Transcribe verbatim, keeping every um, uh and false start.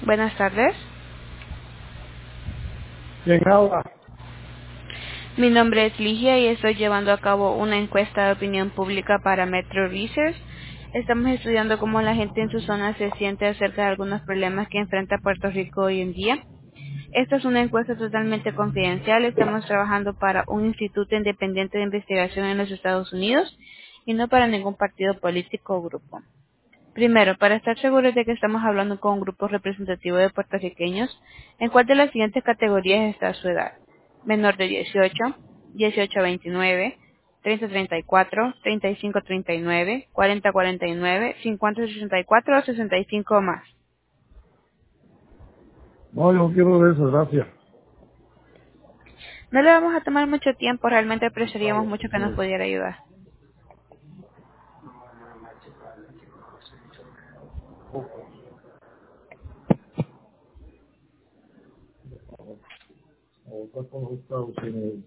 Buenas tardes. ¿Quién habla? Mi nombre es Ligia y estoy llevando a cabo una encuesta de opinión pública para Metro Research. Estamos estudiando cómo la gente en su zona se siente acerca de algunos problemas que enfrenta Puerto Rico hoy en día. Esta es una encuesta totalmente confidencial. Estamos trabajando para un instituto independiente de investigación en los Estados Unidos y no para ningún partido político o grupo. Primero, para estar seguros de que estamos hablando con un grupo representativo de puertorriqueños, ¿en cuál de las siguientes categorías está su edad? Menor de dieciocho, dieciocho a veintinueve, treinta a treinta y cuatro, treinta y cinco a treinta y nueve, cuarenta a cuarenta y nueve, cincuenta a sesenta y cuatro o sesenta y cinco o más. No, yo no quiero de eso, gracias. No le vamos a tomar mucho tiempo, realmente apreciaríamos Vale, mucho que nos voy. pudiera ayudar. A votar por los Estados Unidos.